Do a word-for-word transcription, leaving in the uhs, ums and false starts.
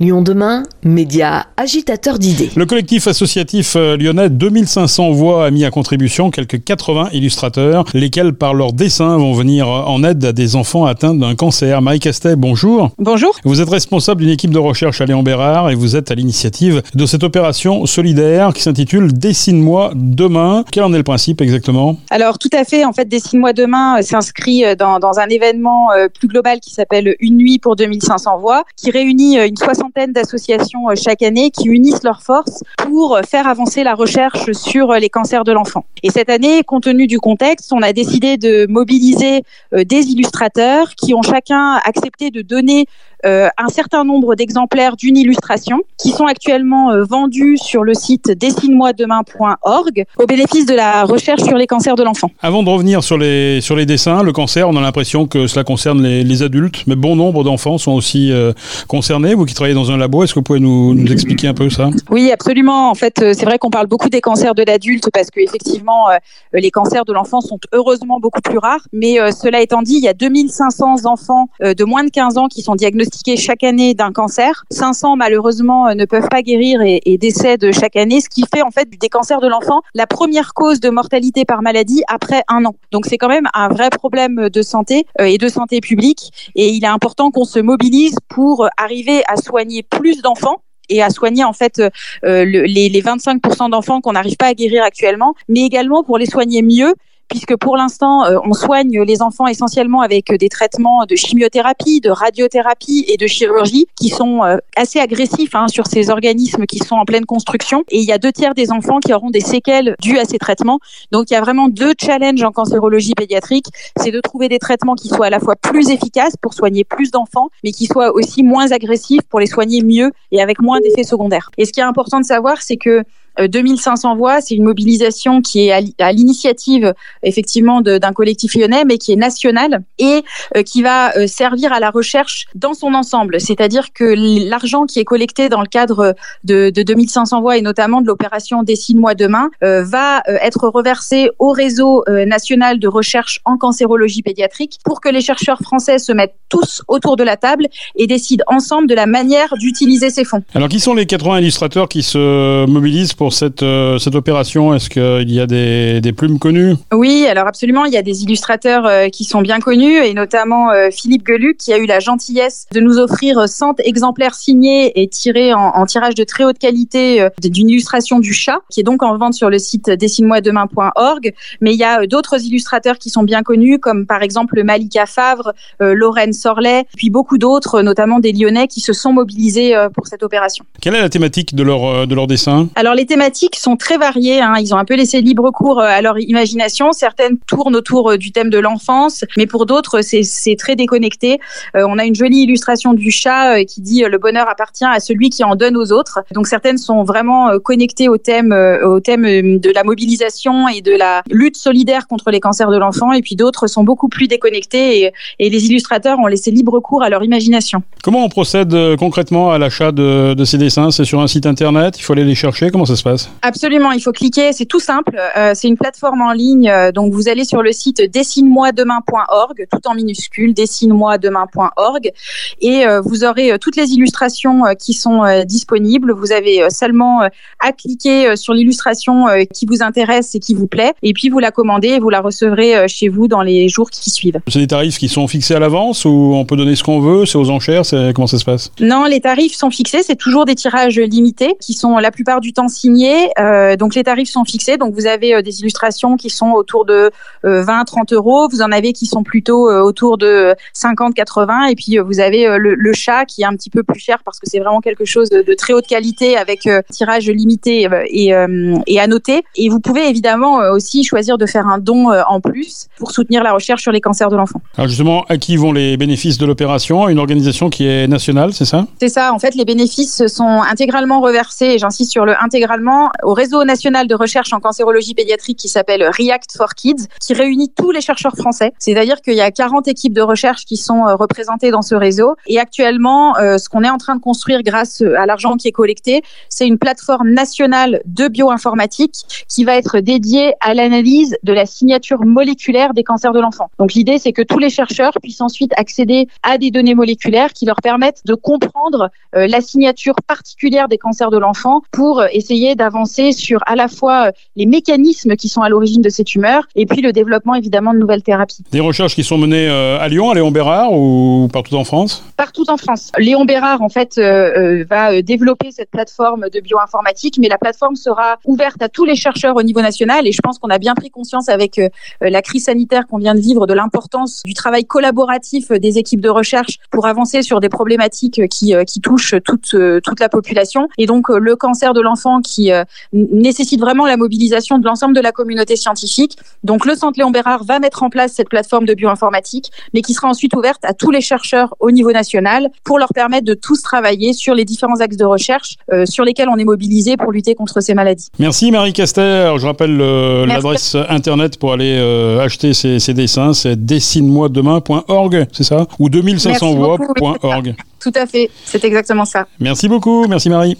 Lyon demain, média agitateur d'idées. Le collectif associatif lyonnais deux mille cinq cents voix a mis à contribution quelques quatre-vingts illustrateurs, lesquels par leurs dessins vont venir en aide à des enfants atteints d'un cancer. Marie Castet, bonjour. Bonjour. Vous êtes responsable d'une équipe de recherche à Léon Bérard et vous êtes à l'initiative de cette opération solidaire qui s'intitule Dessine-moi demain. Quel en est le principe exactement ? Alors tout à fait, en fait Dessine-moi demain s'inscrit dans, dans un événement plus global qui s'appelle Une nuit pour deux mille cinq cents voix, qui réunit une soixantaine d'associations chaque année qui unissent leurs forces pour faire avancer la recherche sur les cancers de l'enfant. Et cette année, compte tenu du contexte, on a décidé de mobiliser des illustrateurs qui ont chacun accepté de donner Euh, un certain nombre d'exemplaires d'une illustration qui sont actuellement euh, vendus sur le site dessine moi demain point org au bénéfice de la recherche sur les cancers de l'enfant. Avant de revenir sur les, sur les dessins, le cancer, on a l'impression que cela concerne les, les adultes, mais bon nombre d'enfants sont aussi euh, concernés. Vous qui travaillez dans un labo, est-ce que vous pouvez nous, nous expliquer un peu ça ? Oui, absolument. En fait, c'est vrai qu'on parle beaucoup des cancers de l'adulte parce qu'effectivement, euh, les cancers de l'enfant sont heureusement beaucoup plus rares. Mais euh, cela étant dit, il y a deux mille cinq cents enfants euh, de moins de quinze ans qui sont diagnostiqués chaque année d'un cancer. cinq cents malheureusement ne peuvent pas guérir et, et décèdent chaque année, ce qui fait en fait des cancers de l'enfant la première cause de mortalité par maladie après un an. Donc c'est quand même un vrai problème de santé euh, et de santé publique et il est important qu'on se mobilise pour arriver à soigner plus d'enfants et à soigner en fait euh, le, les, les vingt-cinq pour cent d'enfants qu'on n'arrive pas à guérir actuellement, mais également pour les soigner mieux, puisque pour l'instant, euh, on soigne les enfants essentiellement avec des traitements de chimiothérapie, de radiothérapie et de chirurgie qui sont euh, assez agressifs hein, sur ces organismes qui sont en pleine construction. Et il y a deux tiers des enfants qui auront des séquelles dues à ces traitements. Donc, il y a vraiment deux challenges en cancérologie pédiatrique. C'est de trouver des traitements qui soient à la fois plus efficaces pour soigner plus d'enfants, mais qui soient aussi moins agressifs pour les soigner mieux et avec moins d'effets secondaires. Et ce qui est important de savoir, c'est que deux mille cinq cents voix, c'est une mobilisation qui est à l'initiative effectivement de, d'un collectif lyonnais, mais qui est nationale et euh, qui va euh, servir à la recherche dans son ensemble. C'est-à-dire que l'argent qui est collecté dans le cadre de, de deux mille cinq cents voix et notamment de l'opération Dessine-moi demain euh, va euh, être reversé au réseau euh, national de recherche en cancérologie pédiatrique pour que les chercheurs français se mettent tous autour de la table et décident ensemble de la manière d'utiliser ces fonds. Alors qui sont les quatre-vingts illustrateurs qui se mobilisent pour cette, euh, cette opération ? Est-ce qu'il y a des, des plumes connues ? Oui, alors absolument, il y a des illustrateurs euh, qui sont bien connus et notamment euh, Philippe Geluc qui a eu la gentillesse de nous offrir cent exemplaires signés et tirés en, en tirage de très haute qualité euh, d'une illustration du chat qui est donc en vente sur le site dessine moi demain point org. Mais il y a euh, d'autres illustrateurs qui sont bien connus comme par exemple Malika Favre, euh, Lorraine Sorlet, puis beaucoup d'autres, notamment des Lyonnais qui se sont mobilisés euh, pour cette opération. Quelle est la thématique de leur, de leur dessin ? Alors les thématiques sont très variées, hein. Ils ont un peu laissé libre cours à leur imagination. Certaines tournent autour du thème de l'enfance, mais pour d'autres, c'est, c'est très déconnecté. Euh, on a une jolie illustration du chat euh, qui dit euh, « Le bonheur appartient à celui qui en donne aux autres ». Donc certaines sont vraiment euh, connectées au thème, euh, au thème de la mobilisation et de la lutte solidaire contre les cancers de l'enfant, et puis d'autres sont beaucoup plus déconnectées et, et les illustrateurs ont laissé libre cours à leur imagination. Comment on procède euh, concrètement à l'achat de, de ces dessins ? C'est sur un site internet ? Il faut aller les chercher ? Comment ça se passe ? Absolument, il faut cliquer, c'est tout simple, euh, c'est une plateforme en ligne, euh, donc vous allez sur le site dessine moi demain point org, tout en minuscule, dessine moi demain point org, et euh, vous aurez euh, toutes les illustrations euh, qui sont euh, disponibles, vous avez euh, seulement euh, à cliquer euh, sur l'illustration euh, qui vous intéresse et qui vous plaît, et puis vous la commandez et vous la recevrez euh, chez vous dans les jours qui suivent. C'est des tarifs qui sont fixés à l'avance ou on peut donner ce qu'on veut, c'est aux enchères, c'est... comment ça se passe ? Non, les tarifs sont fixés, c'est toujours des tirages limités qui sont la plupart du temps signés. Euh, donc les tarifs sont fixés, donc vous avez euh, des illustrations qui sont autour de euh, vingt à trente euros, vous en avez qui sont plutôt euh, autour de cinquante à quatre-vingts, et puis euh, vous avez euh, le, le chat qui est un petit peu plus cher parce que c'est vraiment quelque chose de, de très haute qualité avec euh, tirage limité euh, et, euh, et annoté. Et vous pouvez évidemment euh, aussi choisir de faire un don euh, en plus pour soutenir la recherche sur les cancers de l'enfant. Alors justement, à qui vont les bénéfices de l'opération ? Une organisation qui est nationale, c'est ça ? C'est ça, en fait les bénéfices sont intégralement reversés, et j'insiste sur le intégralement également au réseau national de recherche en cancérologie pédiatrique qui s'appelle React for Kids, qui réunit tous les chercheurs français. C'est-à-dire qu'il y a quarante équipes de recherche qui sont représentées dans ce réseau. Et actuellement, euh, ce qu'on est en train de construire grâce à l'argent qui est collecté, c'est une plateforme nationale de bioinformatique qui va être dédiée à l'analyse de la signature moléculaire des cancers de l'enfant. Donc l'idée, c'est que tous les chercheurs puissent ensuite accéder à des données moléculaires qui leur permettent de comprendre euh, la signature particulière des cancers de l'enfant pour essayer d'avancer sur à la fois les mécanismes qui sont à l'origine de ces tumeurs et puis le développement évidemment de nouvelles thérapies. Des recherches qui sont menées euh, à Lyon, à Léon Bérard ou partout en France ? Partout en France. Léon Bérard en fait euh, va développer cette plateforme de bioinformatique, mais la plateforme sera ouverte à tous les chercheurs au niveau national et je pense qu'on a bien pris conscience avec euh, la crise sanitaire qu'on vient de vivre de l'importance du travail collaboratif des équipes de recherche pour avancer sur des problématiques qui, euh, qui touchent toute, euh, toute la population. Et donc euh, le cancer de l'enfant qui euh, nécessite vraiment la mobilisation de l'ensemble de la communauté scientifique. Donc le Centre Léon Bérard va mettre en place cette plateforme de bioinformatique, mais qui sera ensuite ouverte à tous les chercheurs au niveau national pour leur permettre de tous travailler sur les différents axes de recherche euh, sur lesquels on est mobilisé pour lutter contre ces maladies. Merci Marie Caster. Je rappelle euh, l'adresse internet pour aller euh, acheter ces, ces dessins, c'est dessine moi demain point org, c'est ça ? Ou deux mille cinq cents voix point org. Tout à fait, c'est exactement ça. Merci beaucoup, merci Marie.